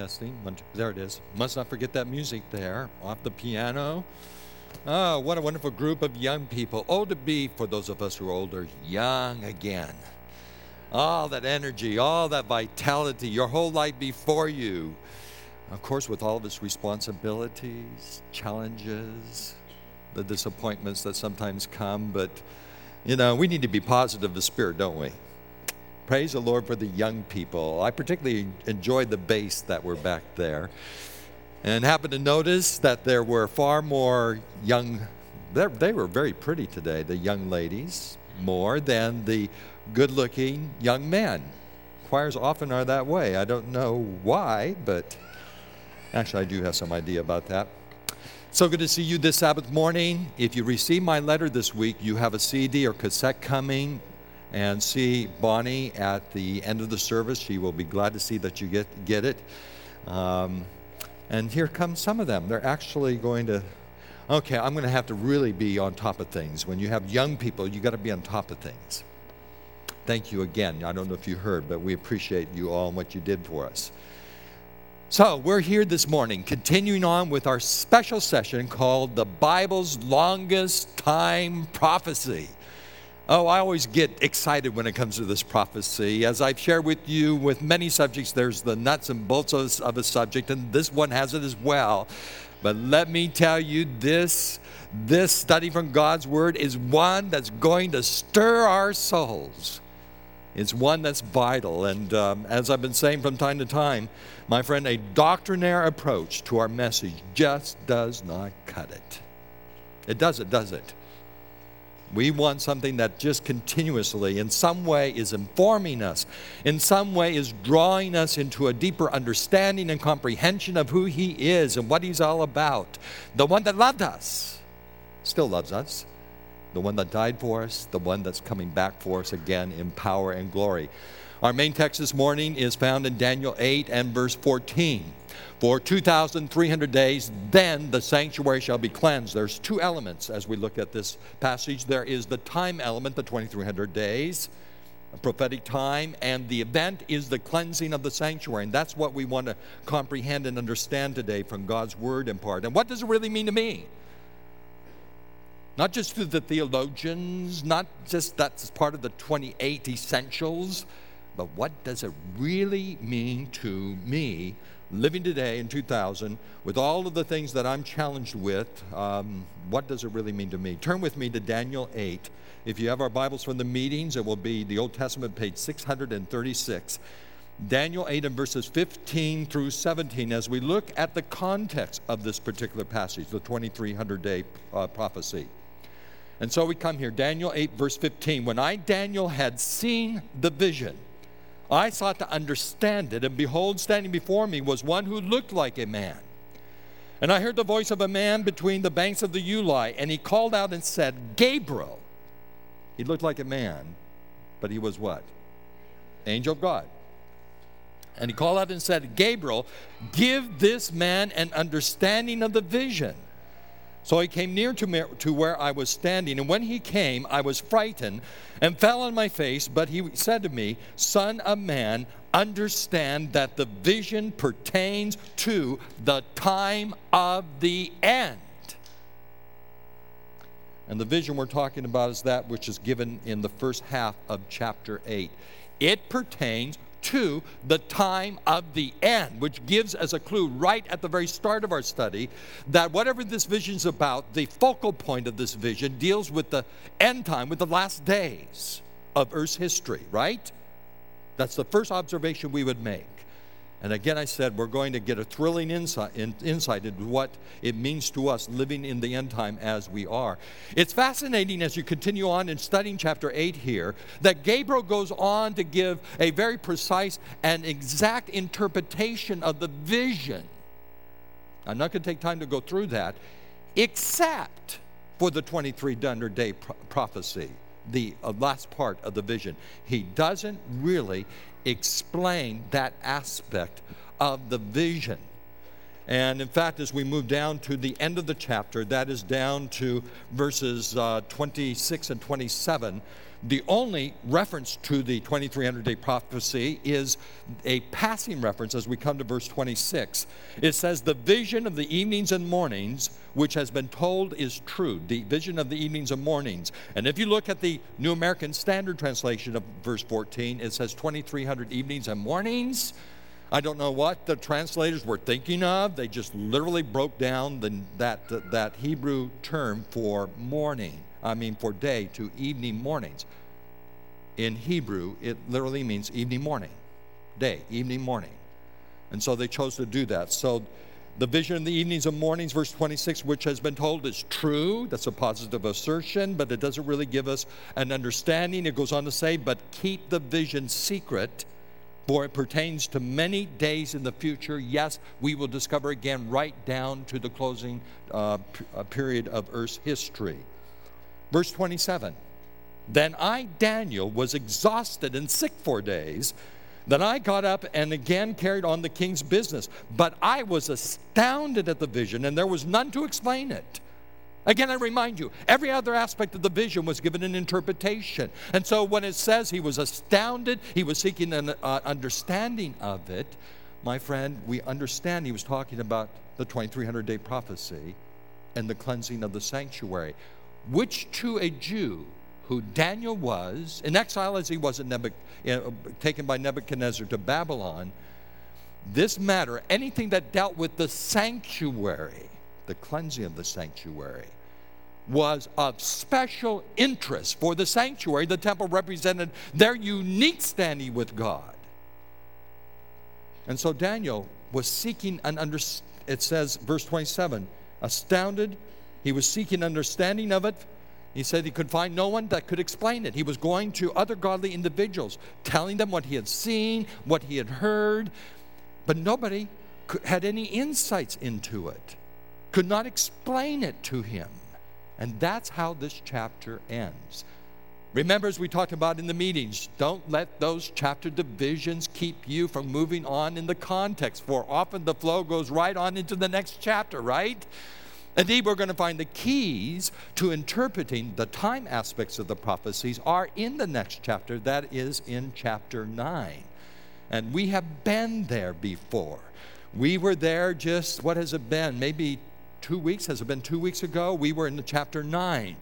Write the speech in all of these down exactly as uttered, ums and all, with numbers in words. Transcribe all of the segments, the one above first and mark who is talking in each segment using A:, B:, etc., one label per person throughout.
A: testing. There it is. Must not forget that music there off the piano. Oh, what a wonderful group of young people. Oh, to be, for those of us who are older, young again. All that energy, all that vitality, your whole life before you. Of course, with all of its responsibilities, challenges, the disappointments that sometimes come. But, you know, we need to be positive of spirit, don't we? Praise the Lord for the young people. I particularly enjoyed the bass that were back there. And happened to notice that there were far more young, they were very pretty today, the young ladies, more than the good-looking young men. Choirs often are that way. I don't know why, but actually I do have some idea about that. So good to see you this Sabbath morning. If you received my letter this week, you have a C D or cassette coming. And see Bonnie at the end of the service. She will be glad to see that you get, get it. Um, and here come some of them. They're actually going to, okay, I'm going to have to really be on top of things. When you have young people, you got to be on top of things. Thank you again. I don't know if you heard, but we appreciate you all and what you did for us. So we're here this morning, continuing on with our special session called The Bible's Longest Time Prophecy. Oh, I always get excited when it comes to this prophecy. As I've shared with you with many subjects, there's the nuts and bolts of, of a subject, and this one has it as well. But let me tell you, this, this study from God's Word is one that's going to stir our souls. It's one that's vital. And um, as I've been saying from time to time, my friend, a doctrinaire approach to our message just does not cut it. It doesn't, does it? We want something that just continuously, in some way, is informing us, in some way is drawing us into a deeper understanding and comprehension of who He is and what He's all about. The one that loved us, still loves us. The one that died for us, the one that's coming back for us again in power and glory. Our main text this morning is found in Daniel eight and verse fourteen. For two thousand three hundred days, then the sanctuary shall be cleansed. There's two elements as we look at this passage. There is the time element, the twenty-three hundred days, a prophetic time, and the event is the cleansing of the sanctuary. And that's what we want to comprehend and understand today from God's Word in part. And what does it really mean to me? Not just to the theologians, not just that's part of the twenty-eight essentials, but what does it really mean to me living today in two thousand with all of the things that I'm challenged with? Um, what does it really mean to me? Turn with me to Daniel eight. If you have our Bibles from the meetings, it will be the Old Testament, page six hundred thirty-six. Daniel eight and verses fifteen through seventeen, as we look at the context of this particular passage, the twenty-three hundred day uh, prophecy. And so we come here, Daniel eight, verse fifteen. When I, Daniel, had seen the vision, I sought to understand it, and behold, standing before me was one who looked like a man. And I heard the voice of a man between the banks of the Ulai, and he called out and said, Gabriel. He looked like a man, but he was what? Angel of God. And he called out and said, Gabriel, give this man an understanding of the vision. So he came near to, me, to where I was standing, and when he came, I was frightened and fell on my face. But he said to me, Son of man, understand that the vision pertains to the time of the end. And the vision we're talking about is that which is given in the first half of chapter eight. It pertains to the time of the end, which gives as a clue right at the very start of our study that whatever this vision is about, the focal point of this vision deals with the end time, with the last days of Earth's history, right? That's the first observation we would make. And again, I said we're going to get a thrilling insight, in, insight into what it means to us living in the end time as we are. It's fascinating as you continue on in studying chapter eight here that Gabriel goes on to give a very precise and exact interpretation of the vision. I'm not going to take time to go through that, except for the twenty-three hundred day pro- prophecy, the uh, last part of the vision. He doesn't really explain that aspect of the vision. And in fact, as we move down to the end of the chapter, that is down to verses uh, twenty-six and twenty-seven, the only reference to the twenty-three hundred day prophecy is a passing reference as we come to verse twenty-six. It says, the vision of the evenings and mornings, which has been told, is true. The vision of the evenings and mornings. And if you look at the New American Standard Translation of verse fourteen, it says twenty-three hundred evenings and mornings. I don't know what the translators were thinking of. They just literally broke down the, that, that Hebrew term for morning. I mean, for day to evening mornings. In Hebrew, it literally means evening morning. Day, evening morning. And so they chose to do that. So the vision of the evenings and mornings, verse twenty-six, which has been told is true. That's a positive assertion, but it doesn't really give us an understanding. It goes on to say, but keep the vision secret, for it pertains to many days in the future. Yes, we will discover again right down to the closing uh, p- uh, period of Earth's history. Verse twenty-seven, then I, Daniel, was exhausted and sick four days. Then I got up and again carried on the king's business. But I was astounded at the vision, and there was none to explain it. Again, I remind you, every other aspect of the vision was given an interpretation. And so when it says he was astounded, he was seeking an uh, understanding of it, my friend, we understand he was talking about the twenty-three hundred day prophecy and the cleansing of the sanctuary, which to a Jew who Daniel was, in exile as he was in Nebuch- uh, taken by Nebuchadnezzar to Babylon, this matter, anything that dealt with the sanctuary, the cleansing of the sanctuary, was of special interest. For the sanctuary, the temple represented their unique standing with God. And so Daniel was seeking an understanding. It says, verse twenty-seven, astounded, he was seeking understanding of it. He said he could find no one that could explain it. He was going to other godly individuals, telling them what he had seen, what he had heard, but nobody could, had any insights into it, could not explain it to him. And that's how this chapter ends. Remember, as we talked about in the meetings, don't let those chapter divisions keep you from moving on in the context, for often the flow goes right on into the next chapter, right? Indeed, we're going to find the keys to interpreting the time aspects of the prophecies are in the next chapter, that is in chapter nine. And we have been there before. We were there just, what has it been? Maybe two weeks? Has it been two weeks ago? We were in the chapter nine.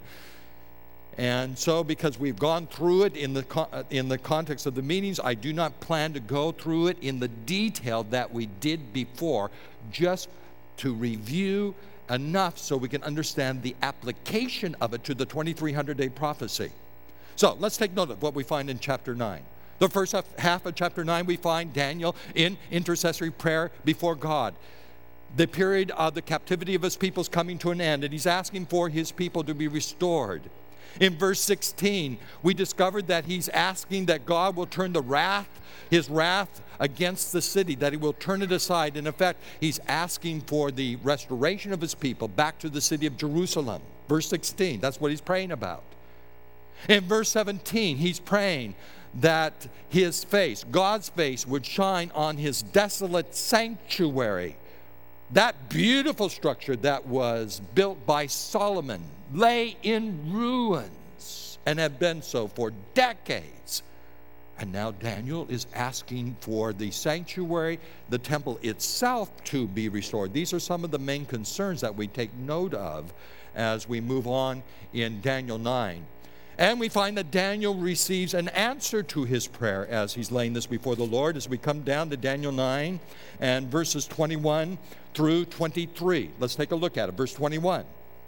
A: And so because we've gone through it in the, in the context of the meetings, I do not plan to go through it in the detail that we did before, just to review enough so we can understand the application of it to the twenty-three hundred day prophecy. So let's take note of what we find in chapter nine. The first half of chapter nine, we find Daniel in intercessory prayer before God. The period of the captivity of his people is coming to an end, and he's asking for his people to be restored. In verse sixteen, we discovered that he's asking that God will turn the wrath, his wrath against the city, that he will turn it aside. In effect, he's asking for the restoration of his people back to the city of Jerusalem. Verse sixteen, that's what he's praying about. In verse seventeen, he's praying that his face, God's face, would shine on his desolate sanctuary. That beautiful structure that was built by Solomon lay in ruins and had been so for decades. And now Daniel is asking for the sanctuary, the temple itself, to be restored. These are some of the main concerns that we take note of as we move on in Daniel nine. And we find that Daniel receives an answer to his prayer as he's laying this before the Lord. As we come down to Daniel nine and verses twenty-one through twenty-three. Let's take a look at it. Verse twenty-one.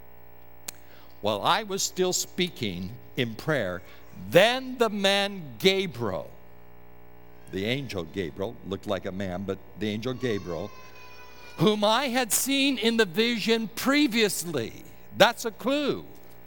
A: While I was still speaking in prayer, then the man Gabriel, the angel Gabriel, looked like a man, but the angel Gabriel, whom I had seen in the vision previously. That's a clue.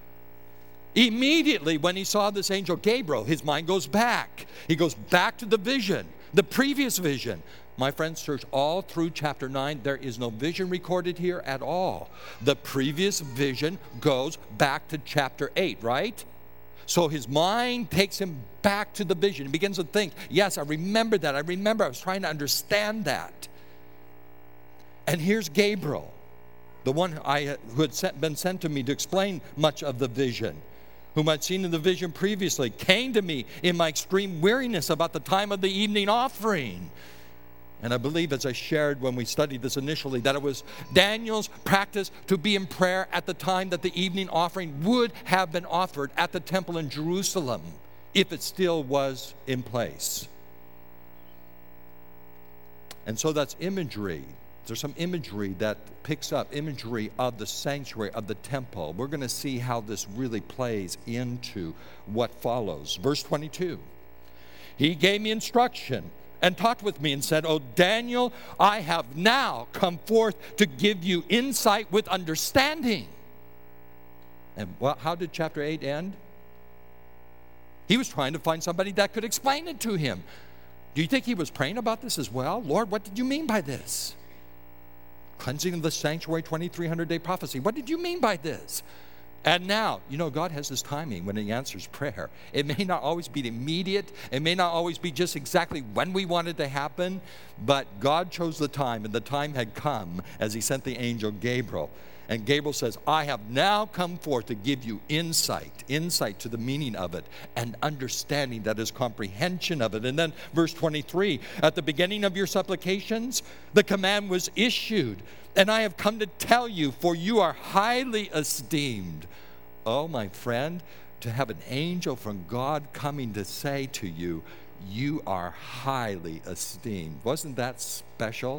A: Immediately when he saw this angel Gabriel, his mind goes back. He goes back to the vision, the previous vision. My friends, search all through chapter nine. There is no vision recorded here at all. The previous vision goes back to chapter eight, right? So his mind takes him back to the vision. He begins to think, yes, I remember that. I remember I was trying to understand that. And here's Gabriel, the one I, who had sent, been sent to me to explain much of the vision, whom I'd seen in the vision previously, came to me in my extreme weariness about the time of the evening offering. And I believe, as I shared when we studied this initially, that it was Daniel's practice to be in prayer at the time that the evening offering would have been offered at the temple in Jerusalem, if it still was in place. And so that's imagery. There's some imagery that picks up imagery of the sanctuary, of the temple. We're going to see how this really plays into what follows. Verse twenty-two. He gave me instruction and talked with me and said, "O Daniel, I have now come forth to give you insight with understanding." And well, how did chapter eight end? He was trying to find somebody that could explain it to him. Do you think he was praying about this as well? Lord, what did you mean by this? Cleansing of the sanctuary, twenty-three hundred day prophecy. What did you mean by this? And now, you know, God has his timing when he answers prayer. It may not always be immediate. It may not always be just exactly when we want it to happen. But God chose the time, and the time had come as he sent the angel Gabriel. And Gabriel says, "I have now come forth to give you insight, insight to the meaning of it, and understanding, that is comprehension of it." And then verse twenty-three, "At the beginning of your supplications, the command was issued, and I have come to tell you, for you are highly esteemed." Oh, my friend, to have an angel from God coming to say to you, you are highly esteemed. Wasn't that special?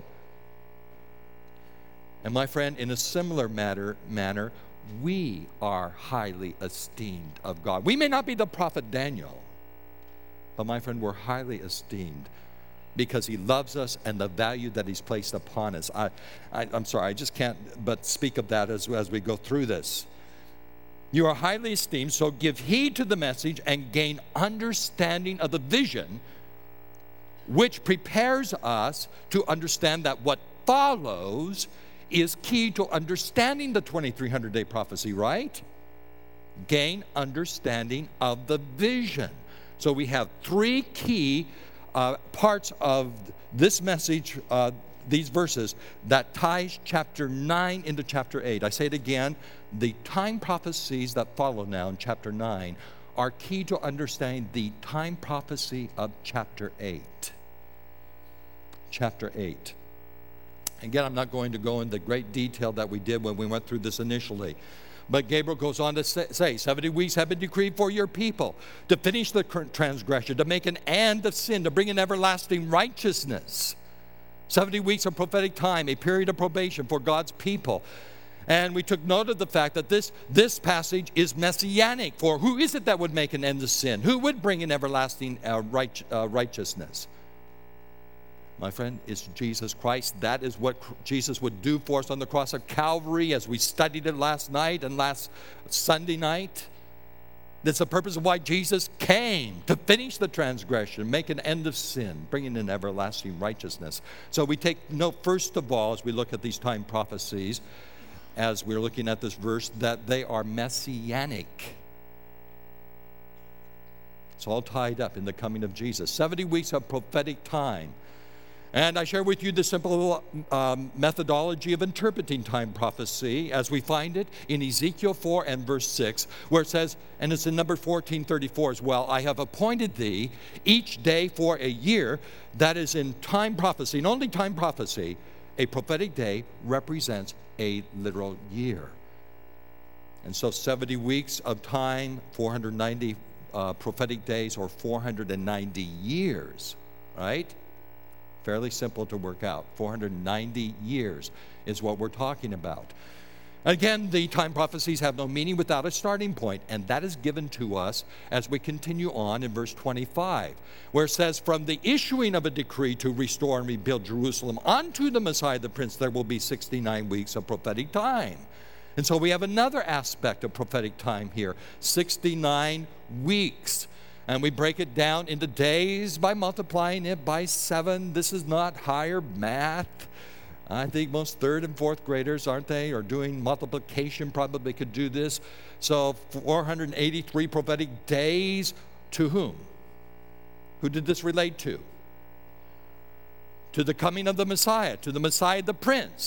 A: And my friend, in a similar matter, manner, we are highly esteemed of God. We may not be the prophet Daniel, but my friend, we're highly esteemed because he loves us and the value that he's placed upon us. I, I, I'm sorry, I just can't but speak of that as, as we go through this. You are highly esteemed, so give heed to the message and gain understanding of the vision, which prepares us to understand that what follows is key to understanding the twenty-three hundred day prophecy, right? Gain understanding of the vision. So we have three key uh, parts of this message, uh, these verses, that ties chapter nine into chapter eight. I say it again, the time prophecies that follow now in chapter nine are key to understanding the time prophecy of chapter eight. Chapter eight. Again, I'm not going to go into great detail that we did when we went through this initially. But Gabriel goes on to say, seventy weeks have been decreed for your people to finish the transgression, to make an end of sin, to bring an everlasting righteousness. seventy weeks of prophetic time, a period of probation for God's people. And we took note of the fact that this, this passage is messianic. For who is it that would make an end of sin? Who would bring an everlasting uh, right, uh, righteousness? My friend, it's Jesus Christ. That is what Jesus would do for us on the cross of Calvary, as we studied it last night and last Sunday night. That's the purpose of why Jesus came, to finish the transgression, make an end of sin, bringing in everlasting righteousness. So we take note, first of all, as we look at these time prophecies, as we're looking at this verse, that they are messianic. It's all tied up in the coming of Jesus. seventy weeks of prophetic time. And I share with you the simple um, methodology of interpreting time prophecy as we find it in Ezekiel four and verse six, where it says, and it's in number fourteen thirty-four as well, "I have appointed thee each day for a year." That is in time prophecy, and only time prophecy. A prophetic day represents a literal year. And so seventy weeks of time, four hundred ninety uh, prophetic days, or four hundred ninety years, right? Fairly simple to work out. four hundred ninety years is what we're talking about. Again, the time prophecies have no meaning without a starting point, and that is given to us as we continue on in verse twenty-five, where it says, "From the issuing of a decree to restore and rebuild Jerusalem unto the Messiah the Prince, there will be sixty-nine weeks of prophetic time." And so we have another aspect of prophetic time here, sixty-nine weeks. And we break it down into days by multiplying it by seven. This is not higher math. I think most third and fourth graders, aren't they, are doing multiplication, probably could do this. So four hundred eighty-three prophetic days to whom? Who did this relate to? To the coming of the Messiah, to the Messiah the Prince.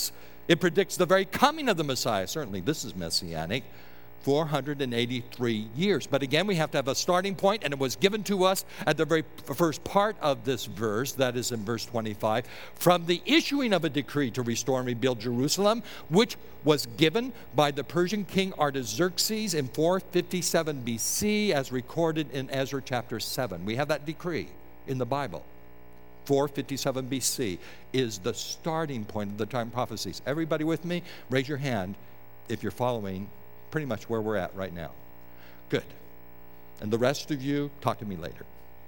A: It predicts the very coming of the Messiah. Certainly, this is messianic. four hundred eighty-three years. But again, we have to have a starting point, and it was given to us at the very first part of this verse, that is in verse twenty-five, from the issuing of a decree to restore and rebuild Jerusalem, which was given by the Persian king Artaxerxes in four fifty-seven B C, as recorded in Ezra chapter seven. We have that decree in the Bible. four fifty-seven B C is the starting point of the time prophecies. Everybody with me? Raise your hand if you're following pretty much where we're at right now. Good. And the rest of you, talk to me later.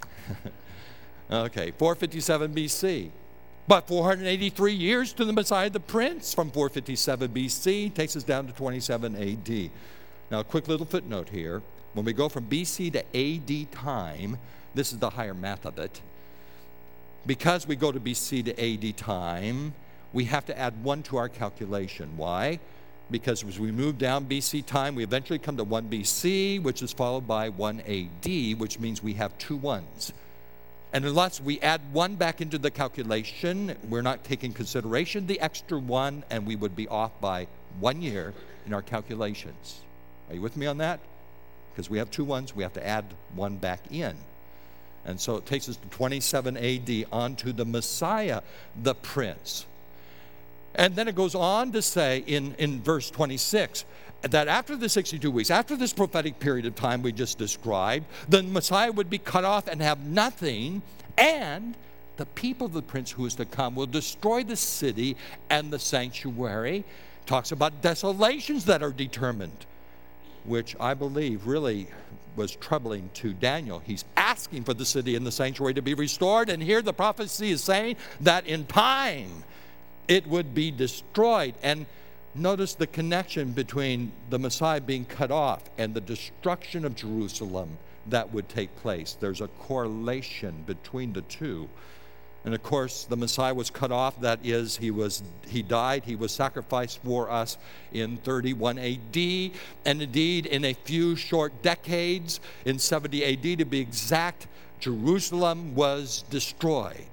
A: Okay, four fifty-seven B C. But four hundred eighty-three years to the Messiah the Prince from four fifty-seven B C takes us down to twenty-seven A D. Now, a quick little footnote here. When we go from B C to A D time, this is the higher math of it. Because we go to B C to A D time, we have to add one to our calculation. Why? Because as we move down B C time, we eventually come to one B C, which is followed by one A D, which means we have two ones. And unless we add one back into the calculation, we're not taking consideration the extra one, and we would be off by one year in our calculations. Are you with me on that? Because we have two ones, we have to add one back in. And so it takes us to twenty-seven A D, on to the Messiah, the Prince. And then it goes on to say in, in verse twenty-six that after the sixty-two weeks, after this prophetic period of time we just described, the Messiah would be cut off and have nothing, and the people of the Prince who is to come will destroy the city and the sanctuary. Talks about desolations that are determined, which I believe really was troubling to Daniel. He's asking for the city and the sanctuary to be restored, and here the prophecy is saying that in time it would be destroyed. And notice the connection between the Messiah being cut off and the destruction of Jerusalem that would take place. There's a correlation between the two. And of course, the Messiah was cut off. That is, he was he died. He was sacrificed for us in thirty-one A D. And indeed, in a few short decades, in seventy A D to be exact, Jerusalem was destroyed.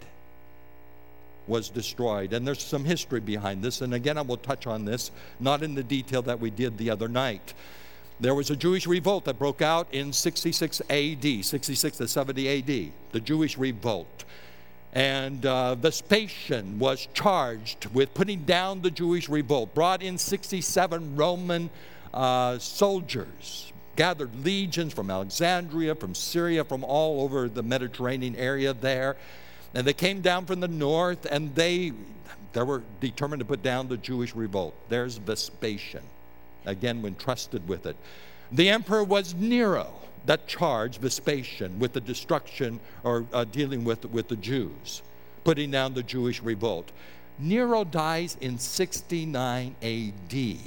A: was destroyed. And there's some history behind this. And again, I will touch on this, not in the detail that we did the other night. There was a Jewish revolt that broke out in sixty-six A D, sixty-six to seventy A D, the Jewish revolt. And uh, Vespasian was charged with putting down the Jewish revolt, brought in sixty-seven Roman uh, soldiers, gathered legions from Alexandria, from Syria, from all over the Mediterranean area there. And they came down from the north, and they, they were determined to put down the Jewish revolt. There's Vespasian, again, when trusted with it. The emperor was Nero that charged Vespasian with the destruction or uh, dealing with, with the Jews, putting down the Jewish revolt. Nero dies in sixty-nine A D.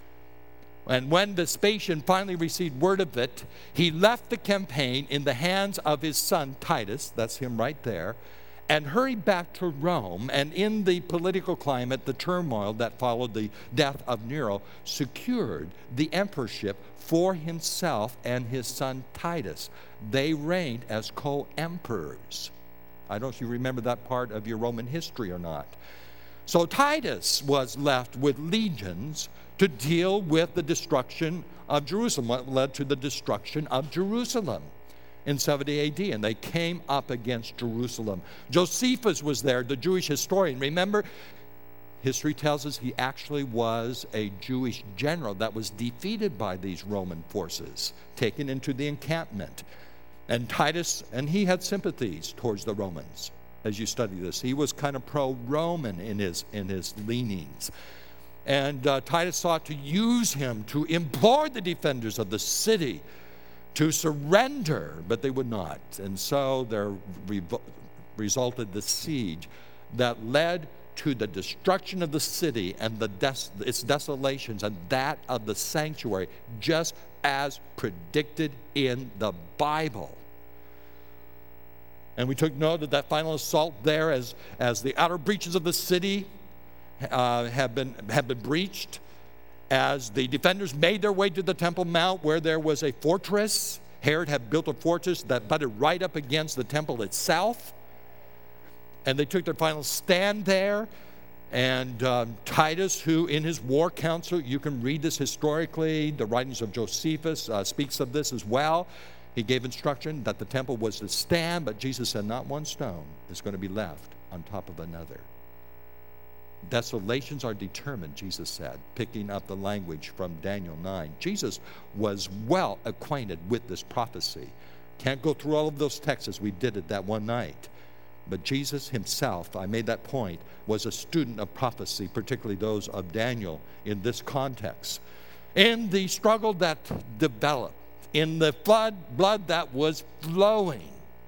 A: And when Vespasian finally received word of it, he left the campaign in the hands of his son Titus, that's him right there, and hurried back to Rome. And in the political climate, the turmoil that followed the death of Nero, secured the emperorship for himself and his son Titus. They reigned as co-emperors. I don't know if you remember that part of your Roman history or not. So Titus was left with legions to deal with the destruction of Jerusalem, what led to the destruction of Jerusalem in seventy A D, and they came up against Jerusalem. Josephus was there, the Jewish historian. Remember, history tells us he actually was a Jewish general that was defeated by these Roman forces, taken into the encampment. And Titus, and he had sympathies towards the Romans. As you study this, he was kind of pro-Roman in his, in his leanings. And uh, Titus sought to use him to implore the defenders of the city to surrender, but they would not. And so there revo- resulted the siege that led to the destruction of the city and the des- its desolations, and that of the sanctuary, just as predicted in the Bible. And we took note of that final assault there as, as the outer breaches of the city uh, have been, have been breached, as the defenders made their way to the Temple Mount, where there was a fortress. Herod had built a fortress that butted right up against the temple itself. And they took their final stand there. And um, Titus, who in his war council, you can read this historically, the writings of Josephus uh, speaks of this as well. He gave instruction that the temple was to stand, but Jesus said not one stone is going to be left on top of another. Desolations are determined, Jesus said, picking up the language from Daniel nine. Jesus was well acquainted with this prophecy. Can't go through all of those texts as we did it that one night. But Jesus himself, I made that point, was a student of prophecy, particularly those of Daniel in this context. In the struggle that developed, in the flood, blood that was flowing,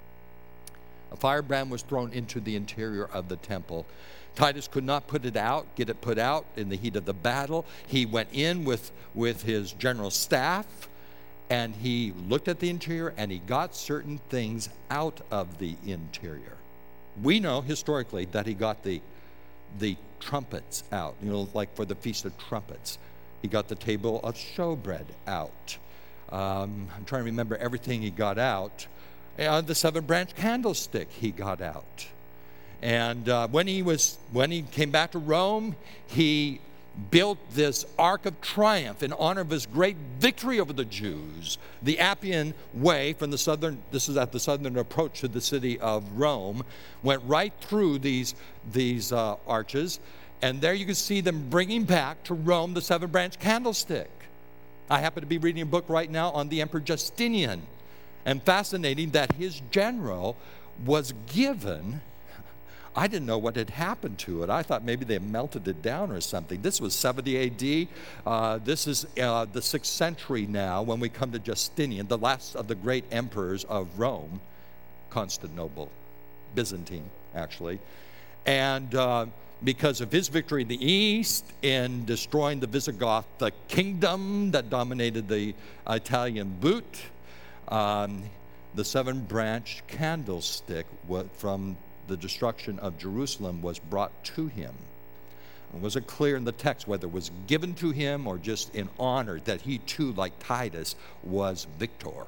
A: a firebrand was thrown into the interior of the temple. Titus could not put it out, get it put out in the heat of the battle. He went in with, with his general staff, and he looked at the interior, and he got certain things out of the interior. We know historically that he got the, the trumpets out, you know, like for the Feast of Trumpets. He got the table of showbread out. Um, I'm trying to remember everything he got out. Uh, the seven-branch candlestick he got out. And uh, when he was when he came back to Rome, he built this Ark of Triumph in honor of his great victory over the Jews. The Appian Way from the southern, this is at the southern approach to the city of Rome, went right through these, these uh, arches, and there you can see them bringing back to Rome the seven-branch candlestick. I happen to be reading a book right now on the Emperor Justinian, and fascinating that his general was given, I didn't know what had happened to it. I thought maybe they melted it down or something. This was seventy A D. Uh, this is uh, the sixth century now when we come to Justinian, the last of the great emperors of Rome, Constantinople, Byzantine, actually. And uh, because of his victory in the east in destroying the Visigoth, the kingdom that dominated the Italian boot, um, the seven-branch candlestick from the destruction of Jerusalem was brought to him. It wasn't clear in the text whether it was given to him or just in honor that he too, like Titus, was victor.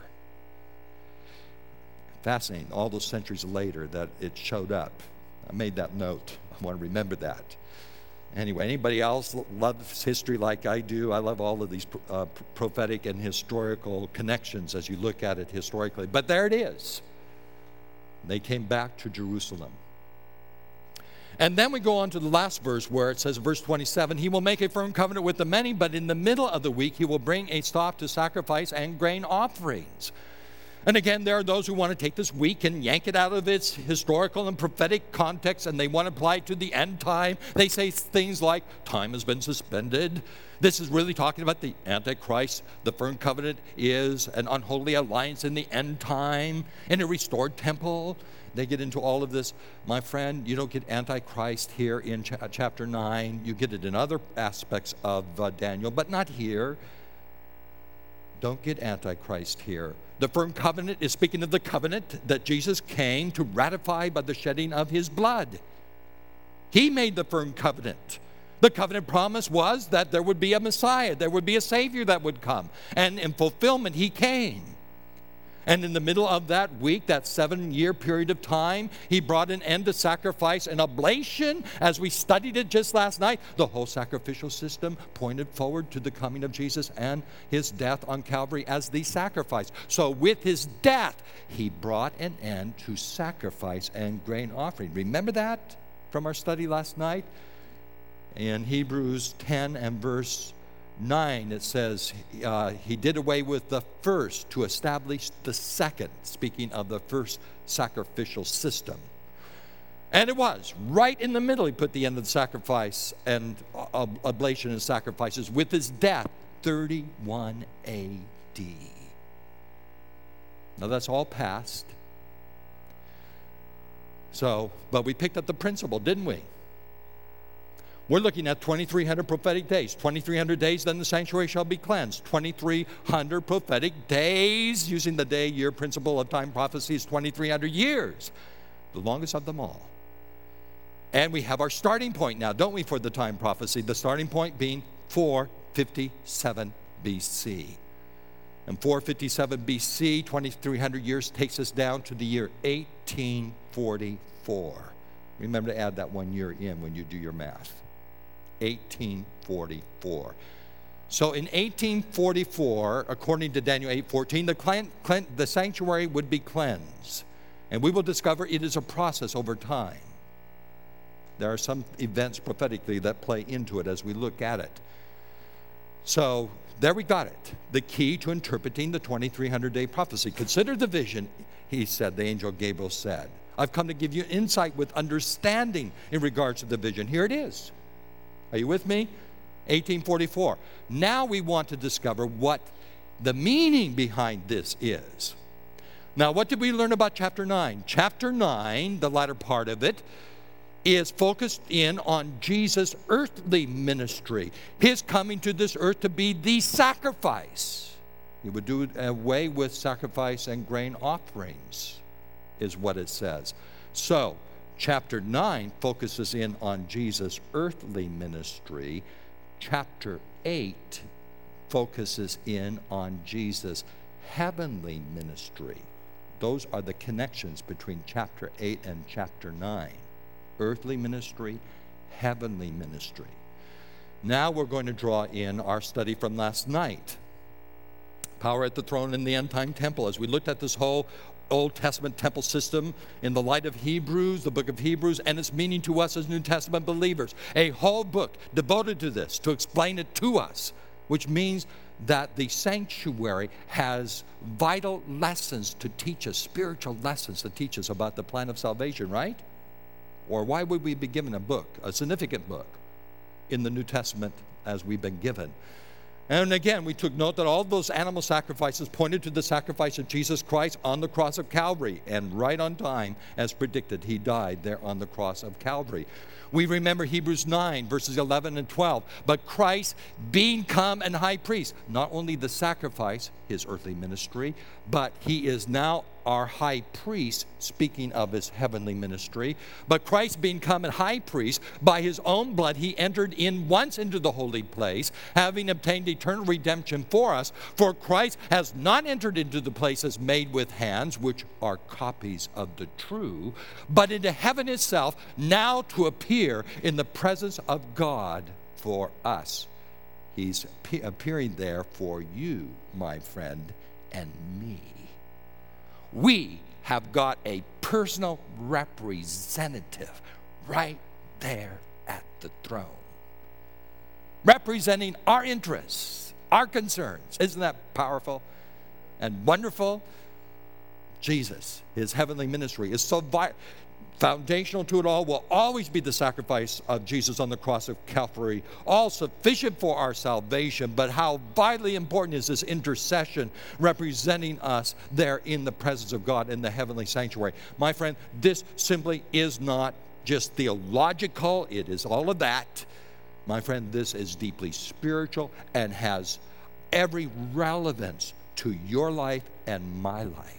A: Fascinating, all those centuries later that it showed up. I made that note. I want to remember that. Anyway, anybody else loves history like I do? I love all of these uh, prophetic and historical connections as you look at it historically. But there it is. They came back to Jerusalem. And then we go on to the last verse where it says, verse twenty-seven, he will make a firm covenant with the many, but in the middle of the week he will bring a stop to sacrifice and grain offerings. And again, there are those who want to take this week and yank it out of its historical and prophetic context, and they want to apply it to the end time. They say things like, time has been suspended. This is really talking about the Antichrist. The firm covenant is an unholy alliance in the end time, in a restored temple. They get into all of this. My friend, you don't get Antichrist here in ch- chapter nine. You get it in other aspects of uh, Daniel, but not here. Don't get Antichrist here. The firm covenant is speaking of the covenant that Jesus came to ratify by the shedding of his blood. He made the firm covenant. The covenant promise was that there would be a Messiah, there would be a Savior that would come. And in fulfillment, he came. And in the middle of that week, that seven-year period of time, he brought an end to sacrifice and oblation. As we studied it just last night, the whole sacrificial system pointed forward to the coming of Jesus and his death on Calvary as the sacrifice. So with his death, he brought an end to sacrifice and grain offering. Remember that from our study last night? In Hebrews ten and verse nine, it says, uh, he did away with the first to establish the second, speaking of the first sacrificial system. And it was right in the middle. He put the end of the sacrifice and uh, oblation and sacrifices with his death, thirty-one A D. Now that's all past. So, but we picked up the principle, didn't we? We're looking at twenty-three hundred prophetic days. twenty-three hundred days, then the sanctuary shall be cleansed. twenty-three hundred prophetic days, using the day-year principle of time prophecy, is twenty-three hundred years, the longest of them all. And we have our starting point now, don't we, for the time prophecy? The starting point being four fifty-seven B C. And four fifty-seven B C, twenty-three hundred years, takes us down to the year eighteen forty-four. Remember to add that one year in when you do your math. eighteen forty-four. So in eighteen forty-four, according to Daniel eight fourteen, the, clan, clan, the sanctuary would be cleansed. And we will discover it is a process over time. There are some events prophetically that play into it as we look at it. So there we got it. The key to interpreting the twenty-three hundred day prophecy. Consider the vision, he said, the angel Gabriel said. I've come to give you insight with understanding in regards to the vision. Here it is. Are you with me? eighteen forty-four. Now we want to discover what the meaning behind this is. Now, what did we learn about chapter nine? Chapter nine, the latter part of it, is focused in on Jesus' earthly ministry, his coming to this earth to be the sacrifice. He would do away with sacrifice and grain offerings, is what it says. So, chapter nine focuses in on Jesus' earthly ministry. Chapter eight focuses in on Jesus' heavenly ministry. Those are the connections between chapter eight and chapter nine. Earthly ministry, heavenly ministry. Now we're going to draw in our study from last night. Power at the throne in the end-time temple. As we looked at this whole Old Testament temple system in the light of Hebrews, the book of Hebrews, and its meaning to us as New Testament believers. A whole book devoted to this, to explain it to us, which means that the sanctuary has vital lessons to teach us, spiritual lessons to teach us about the plan of salvation, right? Or why would we be given a book, a significant book, in the New Testament as we've been given? And again, we took note that all those animal sacrifices pointed to the sacrifice of Jesus Christ on the cross of Calvary. And right on time, as predicted, he died there on the cross of Calvary. We remember Hebrews nine, verses eleven and twelve. But Christ, being come and high priest, not only the sacrifice, his earthly ministry, but he is now our high priest, speaking of his heavenly ministry. But Christ being come and high priest, by his own blood he entered in once into the holy place, having obtained eternal redemption for us. For Christ has not entered into the places made with hands, which are copies of the true, but into heaven itself, now to appear in the presence of God for us. He's appearing there for you, my friend, and me. We have got a personal representative right there at the throne, representing our interests, our concerns. Isn't that powerful and wonderful? Jesus, his heavenly ministry, is so vital. Foundational to it all will always be the sacrifice of Jesus on the cross of Calvary, all sufficient for our salvation. But how vitally important is this intercession representing us there in the presence of God in the heavenly sanctuary? My friend, this simply is not just theological. It is all of that. My friend, this is deeply spiritual and has every relevance to your life and my life.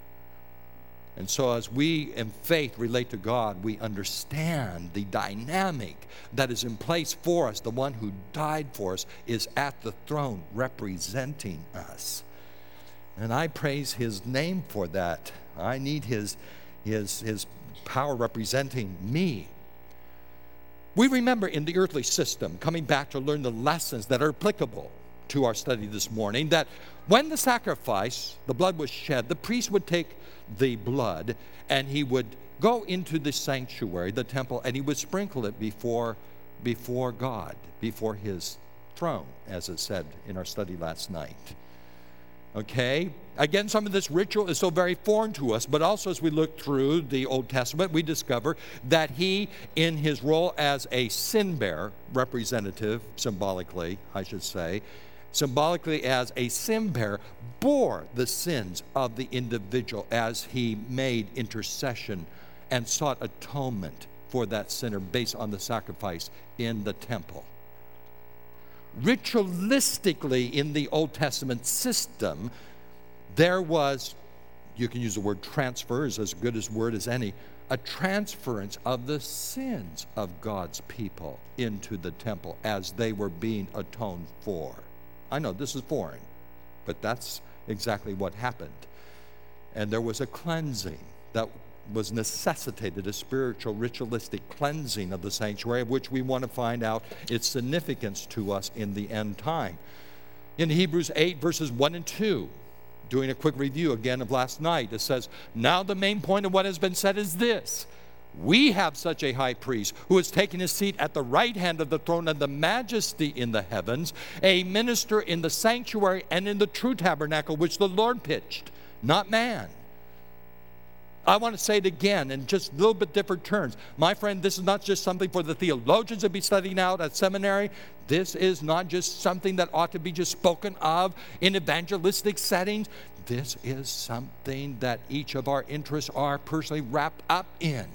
A: And so as we in faith relate to God, we understand the dynamic that is in place for us. The one who died for us is at the throne representing us. And I praise his name for that. I need his, his, his power representing me. We remember in the earthly system, coming back to learn the lessons that are applicable to our study this morning, that when the sacrifice, the blood was shed, the priest would take the blood and he would go into the sanctuary, the temple, and he would sprinkle it before, before God, before his throne, as it said in our study last night. Okay? Again, some of this ritual is so very foreign to us, but also as we look through the Old Testament, we discover that he, in his role as a sin bearer, representative, symbolically, I should say, symbolically as a sin bearer, bore the sins of the individual as he made intercession and sought atonement for that sinner based on the sacrifice in the temple. Ritualistically, in the Old Testament system, there was, you can use the word transfer, is as good a word as any, a transference of the sins of God's people into the temple as they were being atoned for. I know this is foreign, but that's exactly what happened. And there was a cleansing that was necessitated a spiritual ritualistic cleansing of the sanctuary, of which we want to find out its significance to us in the end time. In Hebrews eight, verses one and two, doing a quick review again of last night, it says, now the main point of what has been said is this: we have such a high priest who has taken his seat at the right hand of the throne of the majesty in the heavens, a minister in the sanctuary and in the true tabernacle which the Lord pitched, not man. I want to say it again in just a little bit different terms. My friend, this is not just something for the theologians to be studying out at seminary. This is not just something that ought to be just spoken of in evangelistic settings. This is something that each of our interests are personally wrapped up in.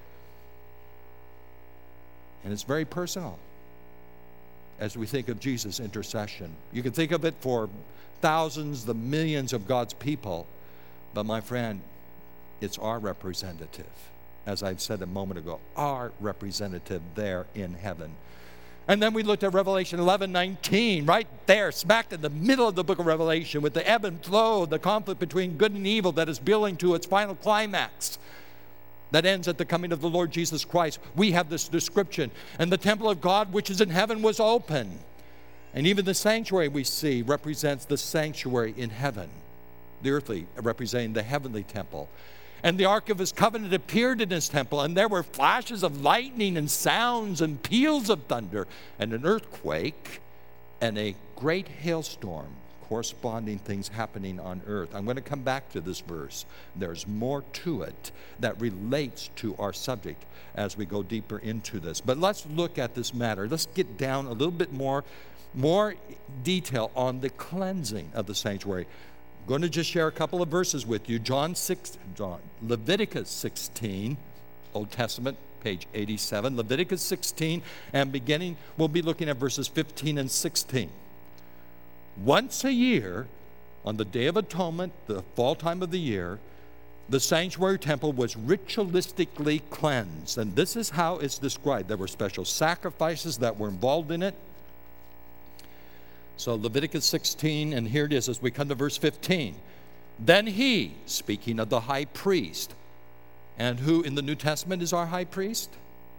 A: And it's very personal as we think of Jesus' intercession. You can think of it for thousands, the millions of God's people. But my friend, it's our representative, as I've said a moment ago, our representative there in heaven. And then we looked at Revelation eleven nineteen, right there, smack in the middle of the book of Revelation, with the ebb and flow, the conflict between good and evil that is building to its final climax that ends at the coming of the Lord Jesus Christ. We have this description. And the temple of God which is in heaven was open. And even the sanctuary we see represents the sanctuary in heaven, the earthly representing the heavenly temple. And the ark of his covenant appeared in his temple, and there were flashes of lightning and sounds and peals of thunder and an earthquake and a great hailstorm, corresponding things happening on earth. I'm going to come back to this verse. There's more to it that relates to our subject as we go deeper into this. But let's look at this matter. Let's get down a little bit more, more detail on the cleansing of the sanctuary. I'm going to just share a couple of verses with you. John six, John, Leviticus sixteen, Old Testament, page eighty-seven. Leviticus sixteen, and beginning, we'll be looking at verses fifteen and sixteen. Once a year, on the Day of Atonement, the fall time of the year, the sanctuary temple was ritualistically cleansed. And this is how it's described. There were special sacrifices that were involved in it. So Leviticus sixteen, and here it is as we come to verse fifteen. Then he, speaking of the high priest, and who in the New Testament is our high priest?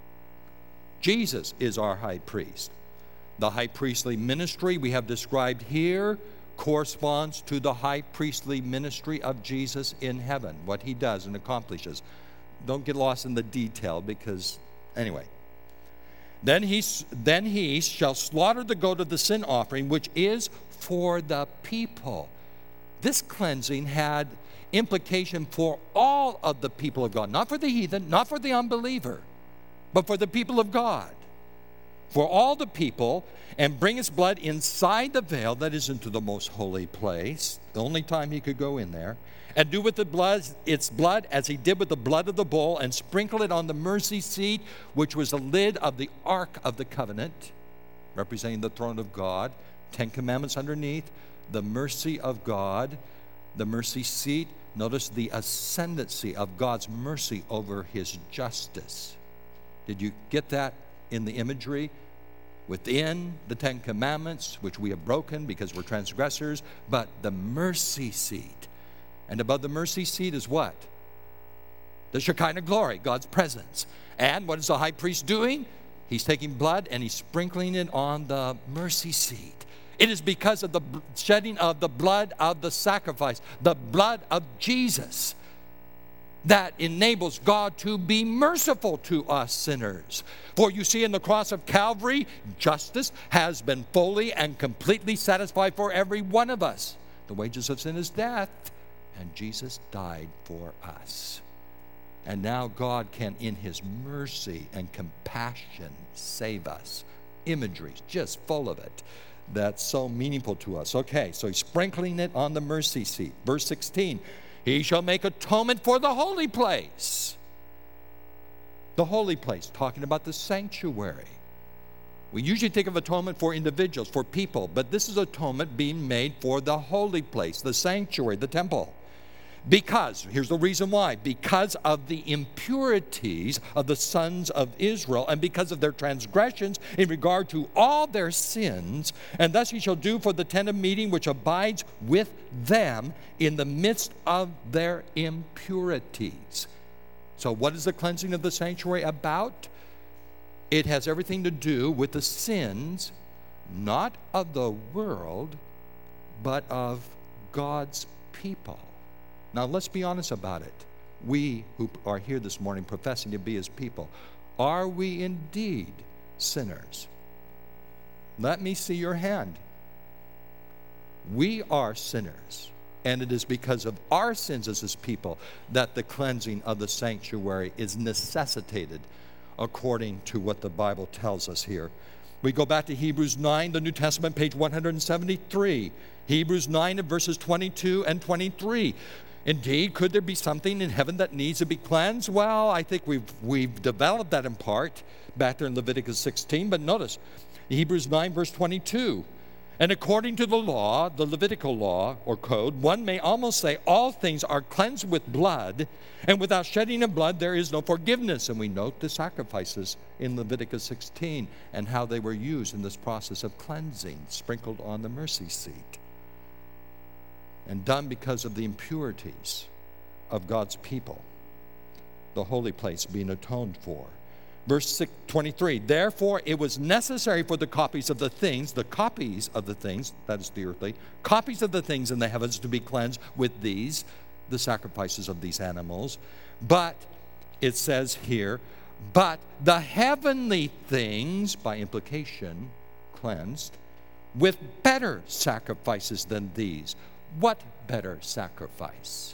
A: Jesus is our high priest. The high priestly ministry we have described here corresponds to the high priestly ministry of Jesus in heaven, what he does and accomplishes. Don't get lost in the detail because, anyway. Then he, then he shall slaughter the goat of the sin offering, which is for the people. This cleansing had implication for all of the people of God, not for the heathen, not for the unbeliever, but for the people of God. For all the people, and bring its blood inside the veil that is into the most holy place, the only time he could go in there, and do with the blood its blood as he did with the blood of the bull, and sprinkle it on the mercy seat, which was the lid of the ark of the covenant, representing the throne of God, Ten Commandments underneath, the mercy of God, the mercy seat. Notice the ascendancy of God's mercy over his justice. Did you get that in the imagery? Within the Ten Commandments, which we have broken because we're transgressors, but the mercy seat. And above the mercy seat is what? The Shekinah glory, God's presence. And what is the high priest doing? He's taking blood and he's sprinkling it on the mercy seat. It is because of the shedding of the blood of the sacrifice, the blood of Jesus, that enables God to be merciful to us sinners. For you see, in the cross of Calvary, justice has been fully and completely satisfied for every one of us. The wages of sin is death, and Jesus died for us. And now God can, in his mercy and compassion, save us. Imagery, just full of it. That's so meaningful to us. Okay, so he's sprinkling it on the mercy seat. Verse sixteen. He shall make atonement for the holy place. The holy place, talking about the sanctuary. We usually think of atonement for individuals, for people, but this is atonement being made for the holy place, the sanctuary, the temple. Because, here's the reason why, because of the impurities of the sons of Israel, and because of their transgressions in regard to all their sins, and thus he shall do for the tent of meeting which abides with them in the midst of their impurities. So what is the cleansing of the sanctuary about? It has everything to do with the sins, not of the world, but of God's people. Now let's be honest about it. We who are here this morning professing to be his people, are we indeed sinners? Let me see your hand. We are sinners, and it is because of our sins as his people that the cleansing of the sanctuary is necessitated according to what the Bible tells us here. We go back to Hebrews nine, the New Testament, page one hundred seventy-three. Hebrews nine and verses twenty-two and twenty-three. Indeed, could there be something in heaven that needs to be cleansed? Well, I think we've, we've developed that in part back there in Leviticus sixteen. But notice, Hebrews nine, verse twenty-two. And according to the law, the Levitical law or code, one may almost say all things are cleansed with blood, and without shedding of blood there is no forgiveness. And we note the sacrifices in Leviticus sixteen and how they were used in this process of cleansing, sprinkled on the mercy seat, and done because of the impurities of God's people, the holy place being atoned for. Verse twenty-three, therefore it was necessary for the copies of the things, the copies of the things, that is the earthly, copies of the things in the heavens to be cleansed with these, the sacrifices of these animals. But, it says here, but the heavenly things, by implication, cleansed, with better sacrifices than these. What better sacrifice?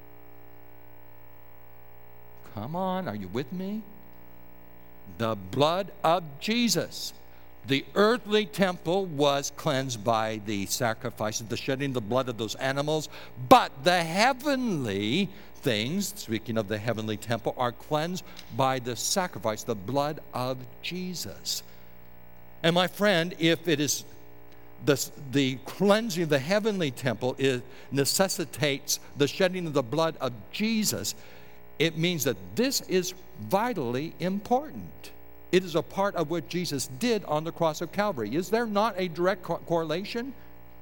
A: Come on, are you with me? The blood of Jesus. The earthly temple was cleansed by the sacrifices, the shedding of the blood of those animals, but the heavenly things, speaking of the heavenly temple, are cleansed by the sacrifice, the blood of Jesus. And my friend, if it is the, the cleansing of the heavenly temple, it necessitates the shedding of the blood of Jesus, it means that this is vitally important. It is a part of what Jesus did on the cross of Calvary. Is there not a direct co- correlation?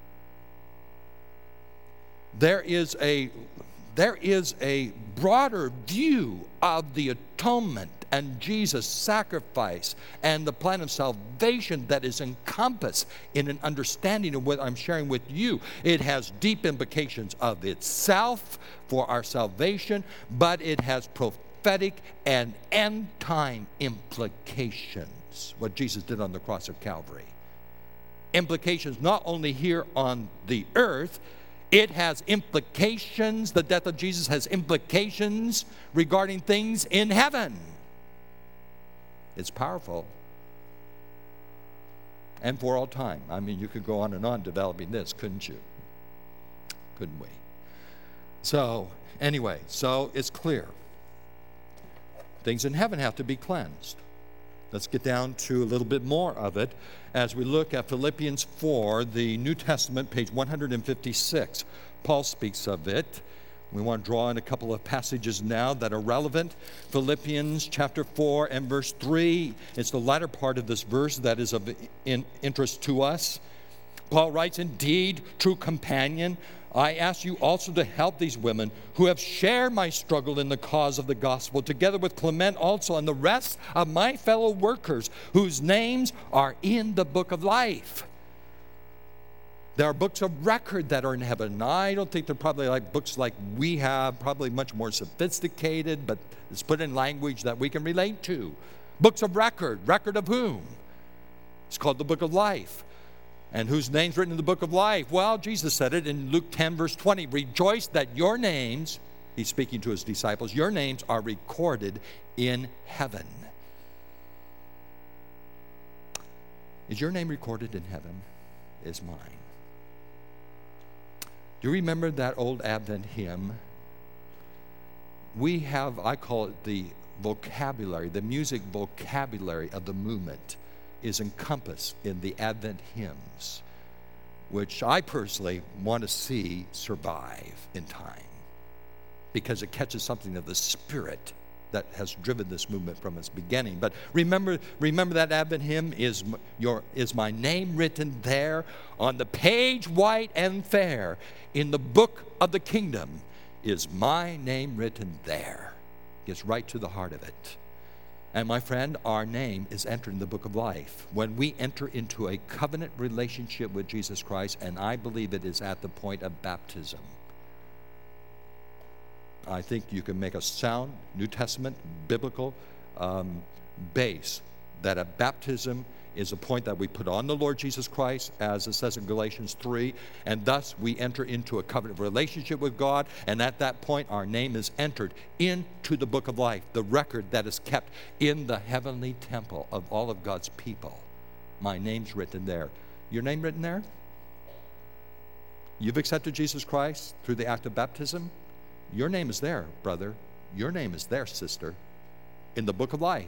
A: There is a, there is a broader view of the atonement and Jesus' sacrifice and the plan of salvation that is encompassed in an understanding of what I'm sharing with you. It has deep implications of itself for our salvation, but it has prophetic and end-time implications, what Jesus did on the cross of Calvary. Implications not only here on the earth, it has implications, the death of Jesus has implications regarding things in heaven. It's powerful. And for all time. I mean, you could go on and on developing this, couldn't you? Couldn't we? So, anyway, so it's clear. Things in heaven have to be cleansed. Let's get down to a little bit more of it as we look at Philippians four, the New Testament, page one hundred fifty-six. Paul speaks of it. We want to draw in a couple of passages now that are relevant. Philippians chapter four and verse three. It's the latter part of this verse that is of in interest to us. Paul writes, indeed, true companion, I ask you also to help these women who have shared my struggle in the cause of the gospel, together with Clement also and the rest of my fellow workers whose names are in the book of life. There are books of record that are in heaven. I don't think they're probably like books like we have, probably much more sophisticated, but it's put in language that we can relate to. Books of record. Record of whom? It's called the book of life. And whose name's written in the book of life? Well, Jesus said it in Luke ten, verse twenty. Rejoice that your names, he's speaking to his disciples, your names are recorded in heaven. Is your name recorded in heaven? Is mine. Do you remember that old Advent hymn? We have, I call it the vocabulary, the music vocabulary of the movement is encompassed in the Advent hymns, which I personally want to see survive in time because it catches something of the spirit that has driven this movement from its beginning. But remember, remember that Advent hymn, is your is my name written there on the page white and fair in the book of the kingdom, is my name written there. Gets right to the heart of it. And my friend, our name is entered in the book of life. When we enter into a covenant relationship with Jesus Christ, and I believe it is at the point of baptism. I think you can make a sound New Testament biblical um, base that a baptism is a point that we put on the Lord Jesus Christ, as it says in Galatians three, and thus we enter into a covenant relationship with God, and at that point our name is entered into the book of life, the record that is kept in the heavenly temple of all of God's people. My name's written there. Your name written there? You've accepted Jesus Christ through the act of baptism? Your name is there, brother. Your name is there, sister, in the book of life.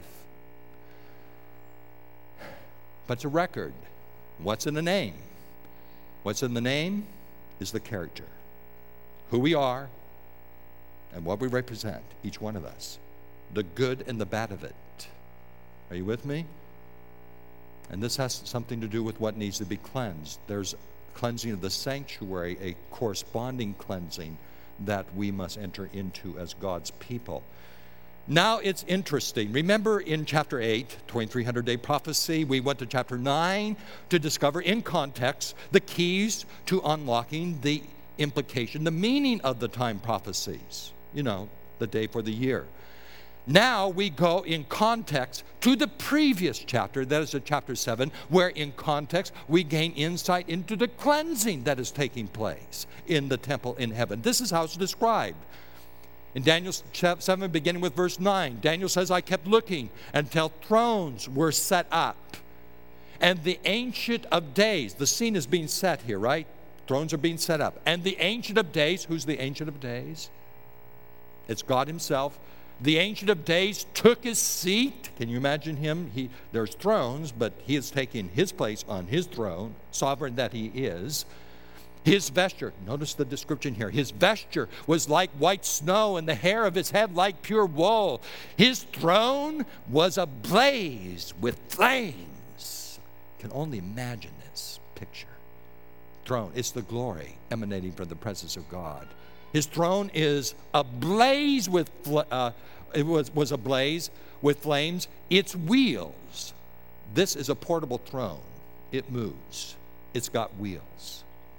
A: But it's a record. What's in the name? What's in the name is the character. Who we are and what we represent, each one of us. The good and the bad of it. Are you with me? And this has something to do with what needs to be cleansed. There's cleansing of the sanctuary, a corresponding cleansing that we must enter into as God's people. Now it's interesting. Remember in chapter eight, twenty-three hundred day prophecy, we went to chapter nine to discover in context the keys to unlocking the implication, the meaning of the time prophecies. You know, the day for the year. Now we go in context to the previous chapter, that is to chapter seven, where in context we gain insight into the cleansing that is taking place in the temple in heaven. This is how it's described. In Daniel seven, beginning with verse nine, Daniel says, I kept looking until thrones were set up. And the Ancient of Days, the scene is being set here, right? Thrones are being set up. And the Ancient of Days, who's the Ancient of Days? It's God himself. The Ancient of Days took his seat. Can you imagine him? He, there's thrones, but he is taking his place on his throne, sovereign that he is. His vesture, notice the description here, his vesture was like white snow and the hair of his head like pure wool. His throne was ablaze with flames. Can only imagine this picture. Throne, it's the glory emanating from the presence of God. His throne is ablaze with, uh, it was, was ablaze with flames. Its wheels, this is a portable throne. It moves. It's got wheels.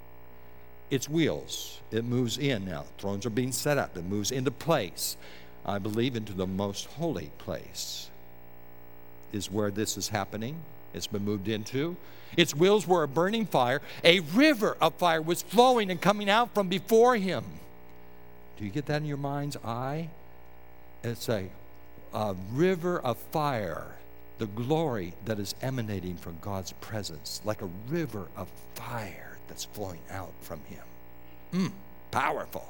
A: Its wheels, it moves in now. Thrones are being set up. It moves into place. I believe into the most holy place is where this is happening. It's been moved into. Its wheels were a burning fire. A river of fire was flowing and coming out from before him. Do you get that in your mind's eye? It's a, a river of fire, the glory that is emanating from God's presence, like a river of fire that's flowing out from him. Mm, powerful.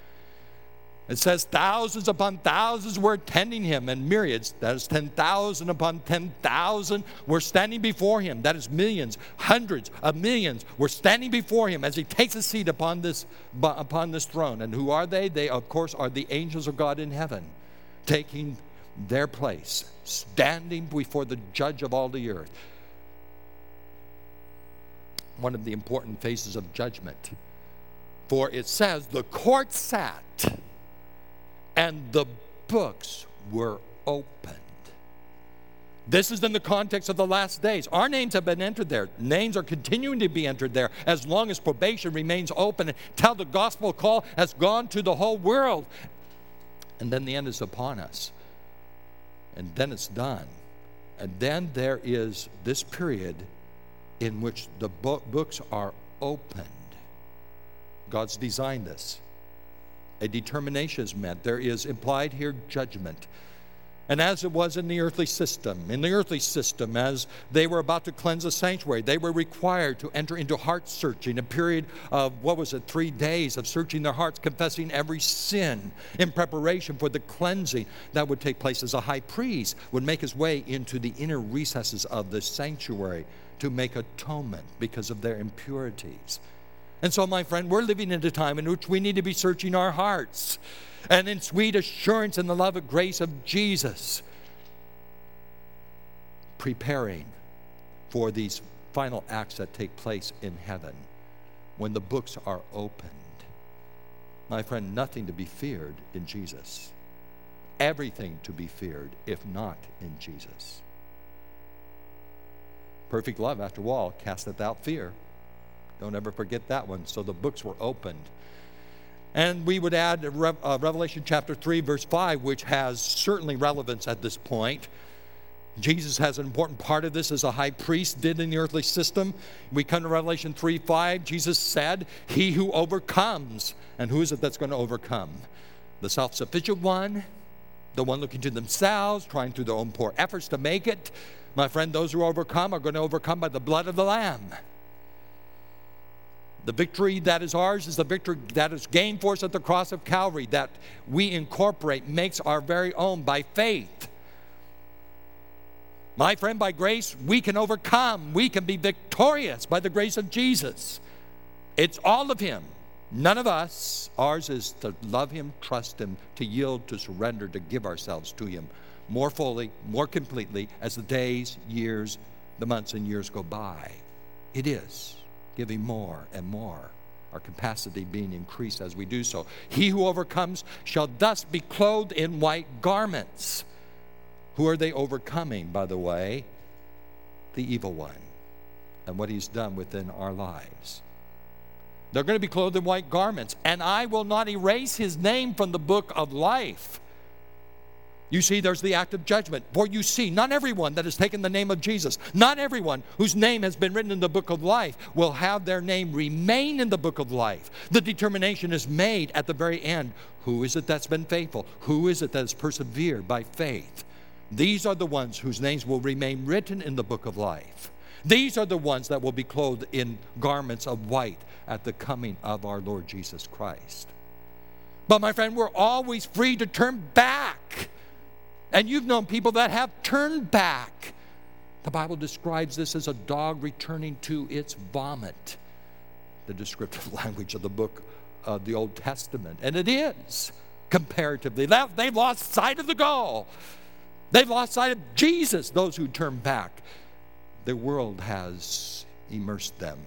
A: It says thousands upon thousands were attending him, and myriads, that is ten thousand upon ten thousand, were standing before him. That is millions, hundreds of millions were standing before him as he takes a seat upon this, upon this throne. And who are they? They, of course, are the angels of God in heaven, taking their place, standing before the judge of all the earth. One of the important phases of judgment. For it says, the court sat, and the books were opened. This is in the context of the last days. Our names have been entered there. Names are continuing to be entered there as long as probation remains open until the gospel call has gone to the whole world. And then the end is upon us. And then it's done. And then there is this period in which the books are opened. God's designed this. A determination is meant. There is implied here judgment. And as it was in the earthly system, in the earthly system, as they were about to cleanse the sanctuary, they were required to enter into heart searching, a period of, what was it, three days of searching their hearts, confessing every sin in preparation for the cleansing that would take place as a high priest would make his way into the inner recesses of the sanctuary to make atonement because of their impurities. And so, my friend, we're living in a time in which we need to be searching our hearts and in sweet assurance in the love and grace of Jesus, preparing for these final acts that take place in heaven when the books are opened. My friend, nothing to be feared in Jesus. everything to be feared, if not in Jesus. Perfect love, after all, casteth out fear. Don't ever forget that one. So the books were opened. And we would add Re- uh, Revelation chapter three, verse five, which has certainly relevance at this point. Jesus has an important part of this as a high priest did in the earthly system. We come to Revelation three five. Jesus said, he who overcomes. And who is it that's going to overcome? The self-sufficient one, the one looking to themselves, trying through their own poor efforts to make it. My friend, those who overcome are going to overcome by the blood of the Lamb. The victory that is ours is the victory that is gained for us at the cross of Calvary, that we incorporate, makes our very own by faith. My friend, by grace, we can overcome. We can be victorious by the grace of Jesus. It's all of him. None of us. Ours is to love him, trust him, to yield, to surrender, to give ourselves to him more fully, more completely as the days, years, the months and years go by. It is giving more and more, our capacity being increased as we do so. He who overcomes shall thus be clothed in white garments. Who are they overcoming, by the way? The evil one and what he's done within our lives. They're going to be clothed in white garments, and I will not erase his name from the book of life. You see, there's the act of judgment. For you see, not everyone that has taken the name of Jesus, not everyone whose name has been written in the book of life will have their name remain in the book of life. The determination is made at the very end. Who is it that's been faithful? Who is it that has persevered by faith? These are the ones whose names will remain written in the book of life. These are the ones that will be clothed in garments of white at the coming of our Lord Jesus Christ. But my friend, we're always free to turn back. And you've known people that have turned back. The Bible describes this as a dog returning to its vomit, the descriptive language of the book of the Old Testament. And it is, comparatively. They've lost sight of the goal. They've lost sight of Jesus, those who turn back. The world has immersed them.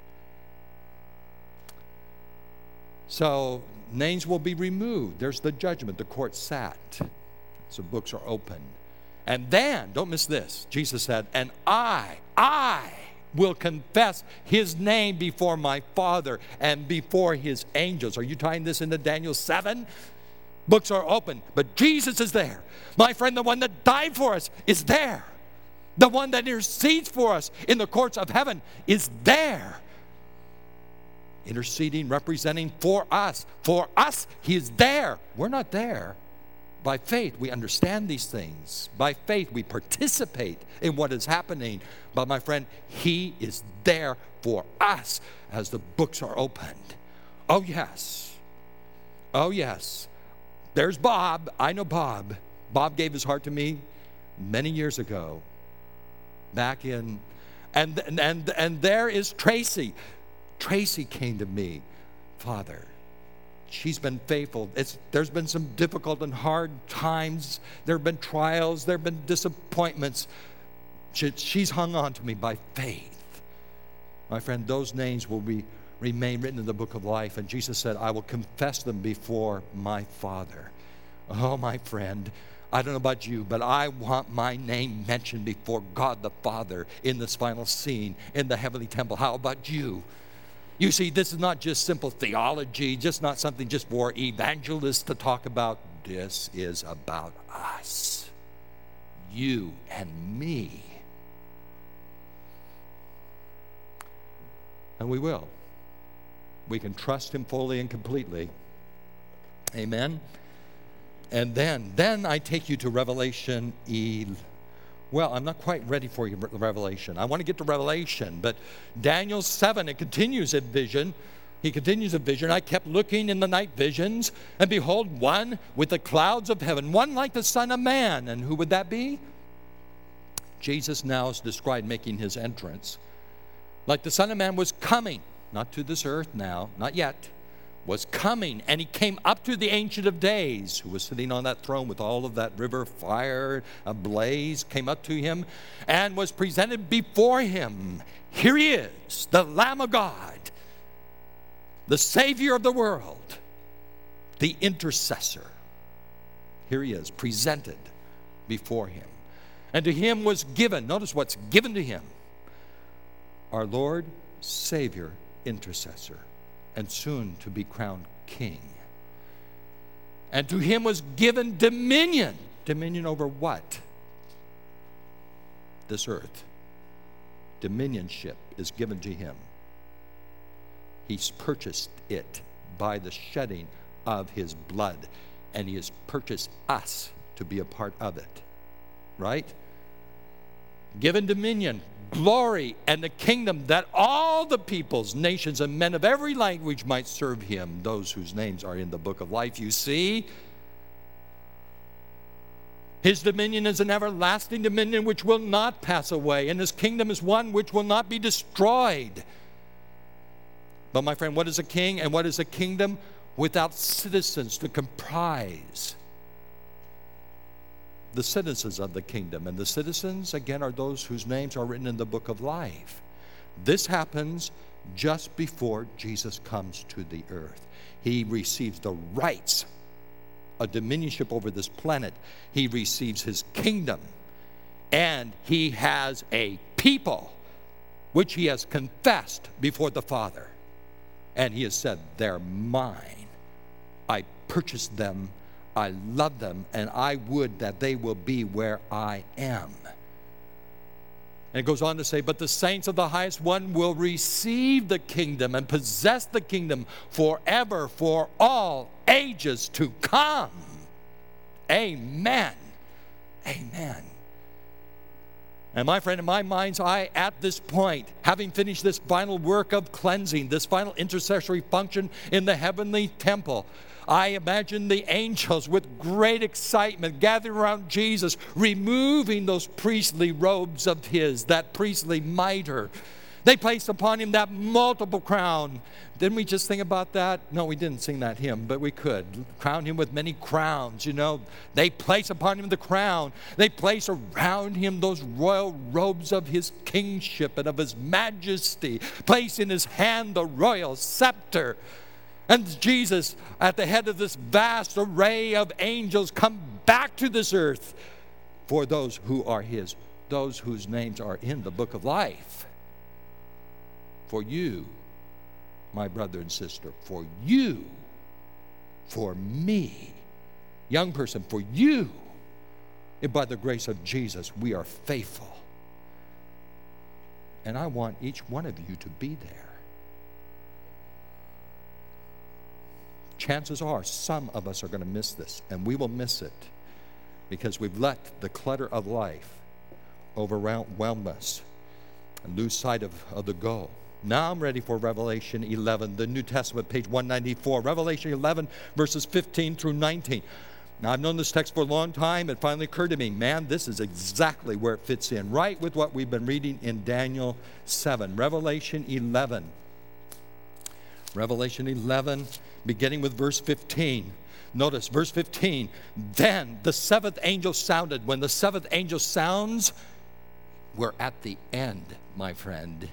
A: So names will be removed. There's the judgment. The court sat. So books are open. And then, don't miss this, Jesus said, and I, I will confess his name before my Father and before his angels. Are you tying this into Daniel seven? Books are open, but Jesus is there. My friend, the one that died for us is there. The one that intercedes for us in the courts of heaven is there. Interceding, representing for us. For us, he is there. We're not there. By faith, we understand these things. By faith, we participate in what is happening. But my friend, he is there for us as the books are opened. Oh, yes. Oh, yes. There's Bob. I know Bob. Bob gave his heart to me many years ago. Back in, and, and, and there is Tracy. Tracy came to me, Father. She's been faithful. It's, there's been some difficult and hard times. There have been trials. There have been disappointments. She, she's hung on to me by faith. My friend, those names will be, remain written in the book of life. And Jesus said, I will confess them before my Father. Oh, my friend, I don't know about you, but I want my name mentioned before God the Father in this final scene in the heavenly temple. How about you? You see, this is not just simple theology, just not something just for evangelists to talk about. This is about us, you and me. And we will. We can trust him fully and completely. Amen? And then, then I take you to Revelation eleven. Well, I'm not quite ready for you, Revelation. I want to get to Revelation, but Daniel seven, it continues in vision. He continues in vision. I kept looking in the night visions, and behold, one with the clouds of heaven, one like the Son of Man. And who would that be? Jesus now is described making his entrance. Like the Son of Man was coming, not to this earth now, not yet, was coming, and he came up to the Ancient of Days, who was sitting on that throne with all of that river fire ablaze, came up to him and was presented before him. Here he is, the Lamb of God, the Savior of the world, the intercessor. Here he is, presented before him. And to him was given, notice what's given to him, our Lord, Savior, intercessor, and soon to be crowned king. And to him was given dominion. Dominion over what? This earth. Dominionship is given to him. He's purchased it by the shedding of his blood. And he has purchased us to be a part of it. Right? Given dominion, glory, and the kingdom, that all the peoples, nations, and men of every language might serve him, those whose names are in the book of life. You see, his dominion is an everlasting dominion which will not pass away, and his kingdom is one which will not be destroyed. But my friend, what is a king and what is a kingdom? Without citizens to comprise the citizens of the kingdom. And the citizens, again, are those whose names are written in the book of life. This happens just before Jesus comes to the earth. He receives the rights, a dominionship over this planet. He receives his kingdom. And he has a people which he has confessed before the Father. And he has said, they're mine. I purchased them, I love them, and I would that they will be where I am. And it goes on to say, but the saints of the highest one will receive the kingdom and possess the kingdom forever, for all ages to come. Amen. Amen. And my friend, in my mind's eye, at this point, having finished this final work of cleansing, this final intercessory function in the heavenly temple, I imagine the angels with great excitement gathering around Jesus, removing those priestly robes of his, that priestly mitre. They placed upon him that multiple crown. Didn't we just think about that? No, we didn't sing that hymn, but we could. Crown him with many crowns, you know. They place upon him the crown. They place around him those royal robes of his kingship and of his majesty. Place in his hand the royal scepter. And Jesus, at the head of this vast array of angels, come back to this earth for those who are his, those whose names are in the book of life. For you, my brother and sister, for you, for me, young person, for you, and by the grace of Jesus, we are faithful. And I want each one of you to be there. Chances are some of us are going to miss this, and we will miss it because we've let the clutter of life overwhelm us and lose sight of, of the goal. Now I'm ready for Revelation eleven, the New Testament, page one ninety-four. Revelation eleven, verses fifteen through nineteen. Now, I've known this text for a long time. It finally occurred to me, man, this is exactly where it fits in, right with what we've been reading in Daniel seven. Revelation eleven. Revelation eleven, beginning with verse fifteen. Notice, verse fifteen. Then the seventh angel sounded. When the seventh angel sounds, we're at the end, my friend.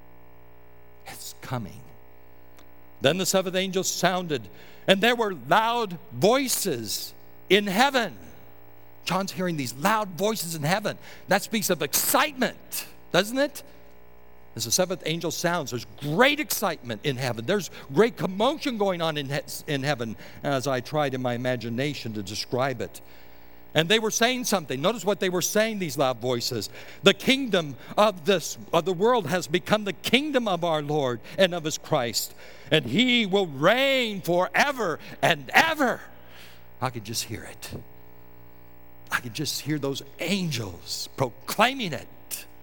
A: It's coming. Then the seventh angel sounded, and there were loud voices in heaven. John's hearing these loud voices in heaven. That speaks of excitement, doesn't it? As the seventh angel sounds, there's great excitement in heaven. There's great commotion going on in, he- in heaven, as I tried in my imagination to describe it. And they were saying something. Notice what they were saying, these loud voices. The kingdom of this of the world has become the kingdom of our Lord and of his Christ. And he will reign forever and ever. I could just hear it. I could just hear those angels proclaiming it.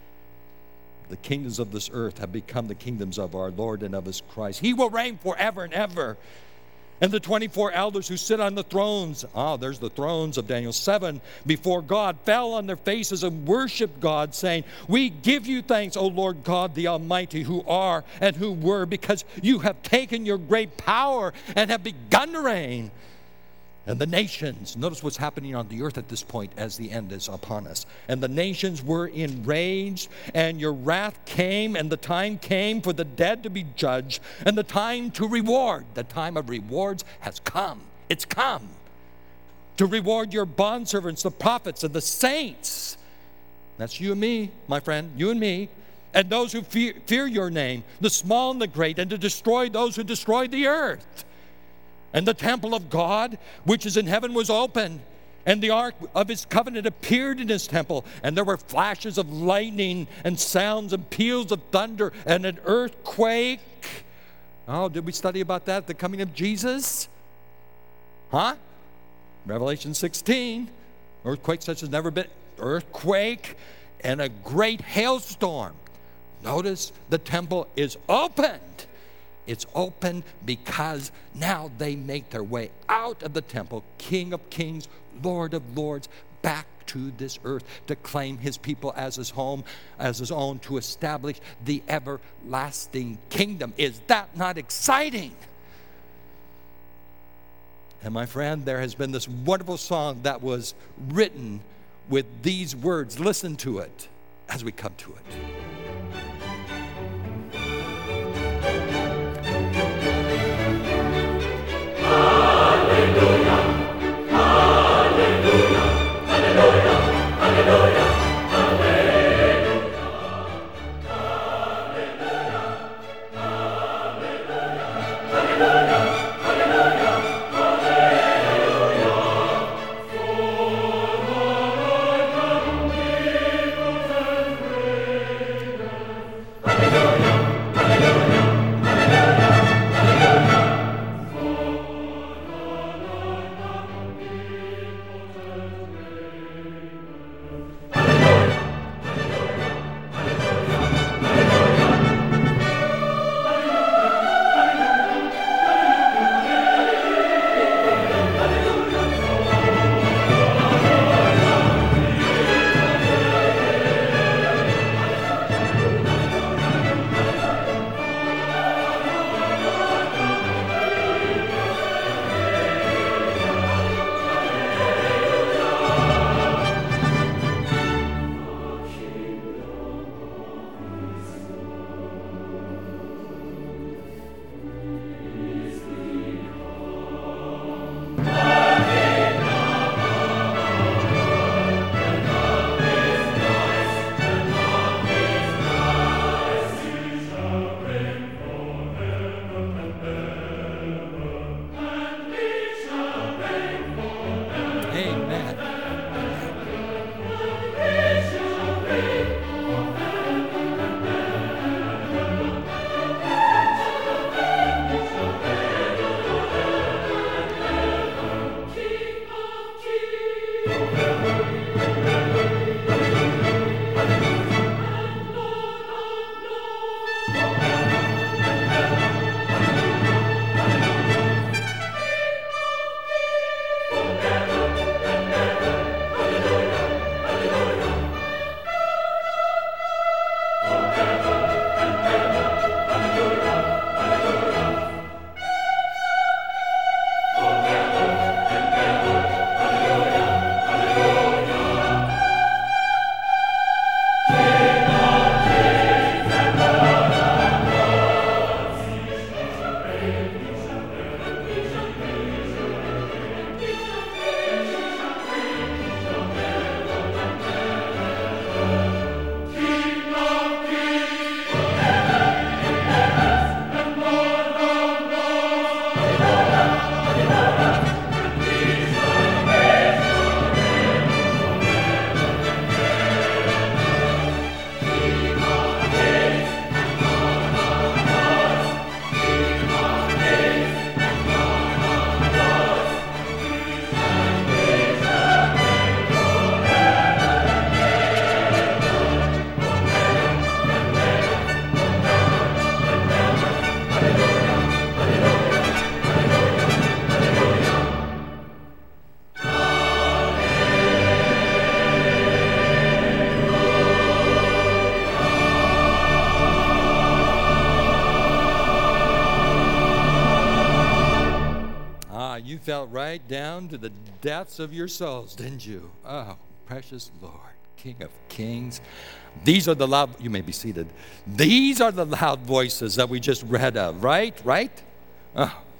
A: The kingdoms of this earth have become the kingdoms of our Lord and of his Christ. He will reign forever and ever. And the twenty-four elders who sit on the thrones, ah, there's the thrones of Daniel seven, before God, fell on their faces and worshiped God, saying, we give you thanks, O Lord God, the Almighty, who are and who were, because you have taken your great power and have begun to reign. And the nations, notice what's happening on the earth at this point as the end is upon us. And the nations were enraged, and your wrath came, and the time came for the dead to be judged, and the time to reward. The time of rewards has come. It's come. to reward your bondservants, the prophets and the saints. That's you and me, my friend, you and me, and those who fear, fear your name, the small and the great, and to destroy those who destroy the earth. And the temple of God, which is in heaven, was open, and the ark of his covenant appeared in his temple, and there were flashes of lightning and sounds and peals of thunder and an earthquake. Oh, did we study about that, the coming of Jesus? Huh? Revelation sixteen, earthquake such as never been, earthquake and a great hailstorm. Notice the temple is opened. It's open because now they make their way out of the temple, King of kings, Lord of lords, back to this earth to claim his people as his home, as his own, to establish the everlasting kingdom. Is that not exciting? And my friend, there has been this wonderful song that was written with these words. Listen to it as we come to it. Felt right down to the depths of your souls, didn't you? Oh, precious Lord, King of kings. These are the loud, you may be seated. These are the loud voices that we just read of, right? Right? Oh,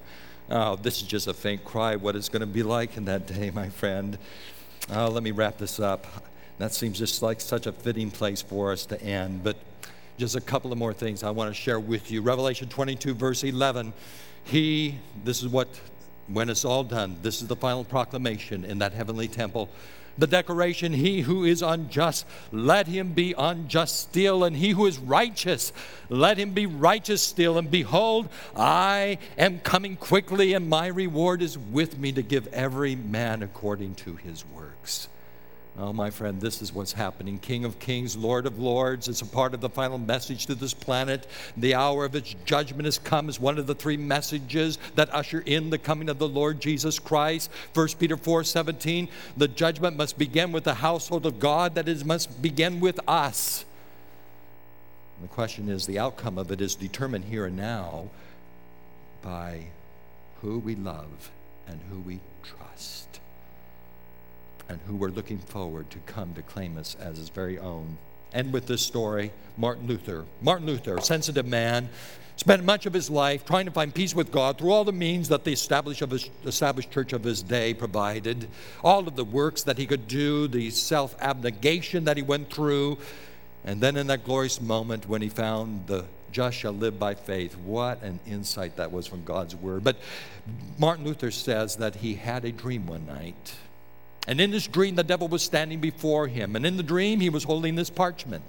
A: Oh, this is just a faint cry what it's going to be like in that day, my friend. Oh, let me wrap this up. That seems just like such a fitting place for us to end. But just a couple of more things I want to share with you. Revelation twenty-two, verse eleven. He, this is what, when it's all done, this is the final proclamation in that heavenly temple. The declaration, he who is unjust, let him be unjust still, and he who is righteous, let him be righteous still. And behold, I am coming quickly, and my reward is with me to give every man according to his works. Oh, my friend, this is what's happening. King of kings, Lord of lords. It's a part of the final message to this planet. The hour of its judgment has come as one of the three messages that usher in the coming of the Lord Jesus Christ. First Peter four seventeen, the judgment must begin with the household of God. That is, must begin with us. And the question is, the outcome of it is determined here and now by who we love and who we trust, and who we're looking forward to come to claim us as his very own. And with this story, Martin Luther. Martin Luther, a sensitive man, spent much of his life trying to find peace with God through all the means that the established, of his, established church of his day provided, all of the works that he could do, the self-abnegation that he went through. And then in that glorious moment when he found the just shall live by faith, what an insight that was from God's word. But Martin Luther says that he had a dream one night. And in this dream, the devil was standing before him. And in the dream, he was holding this parchment.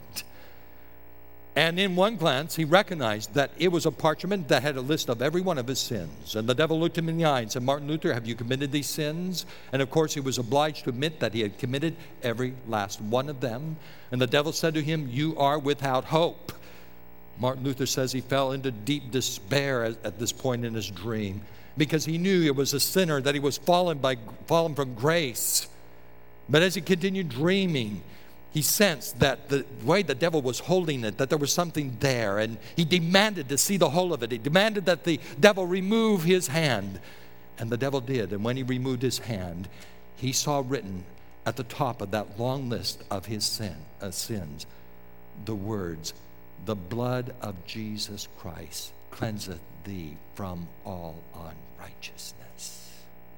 A: And in one glance, he recognized that it was a parchment that had a list of every one of his sins. And the devil looked him in the eye and said, Martin Luther, have you committed these sins? And of course, he was obliged to admit that he had committed every last one of them. And the devil said to him, you are without hope. Martin Luther says he fell into deep despair at, at this point in his dream, because he knew he was a sinner, that he was fallen by fallen from grace. But as he continued dreaming, he sensed that the way the devil was holding it, that there was something there, and he demanded to see the whole of it. He demanded that the devil remove his hand, and the devil did. And when he removed his hand, he saw written at the top of that long list of his sin, uh, sins the words, the blood of Jesus Christ cleanseth thee from all unrighteousness.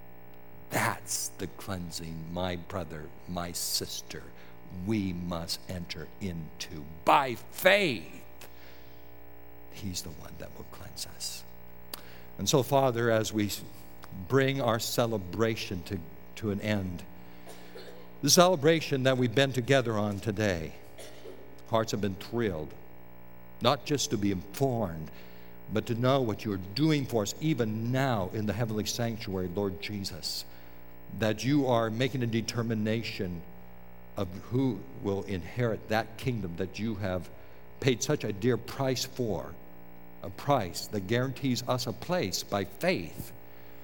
A: That's the cleansing, my brother, my sister, we must enter into by faith. He's the one that will cleanse us. And so, Father, as we bring our celebration to, to an end, the celebration that we've been together on today, hearts have been thrilled, not just to be informed, but to know what you're doing for us even now in the heavenly sanctuary, Lord Jesus, that you are making a determination of who will inherit that kingdom that you have paid such a dear price for, a price that guarantees us a place by faith.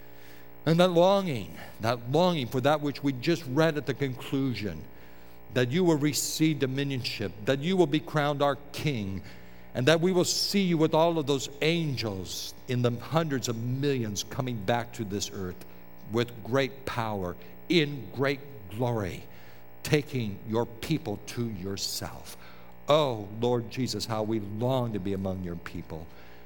A: And that longing, that longing for that which we just read at the conclusion, that you will receive dominionship, that you will be crowned our King, and that we will see you with all of those angels in the hundreds of millions coming back to this earth with great power, in great glory, taking your people to yourself. Oh, Lord Jesus, how we long to be among your people.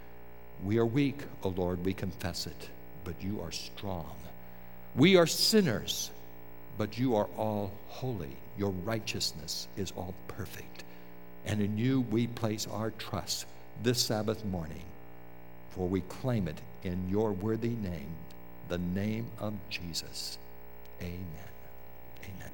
A: We are weak, oh Lord, we confess it, but you are strong. We are sinners, but you are all holy. Your righteousness is all perfect. And in you we place our trust this Sabbath morning, for we claim it in your worthy name, the name of Jesus. Amen. Amen.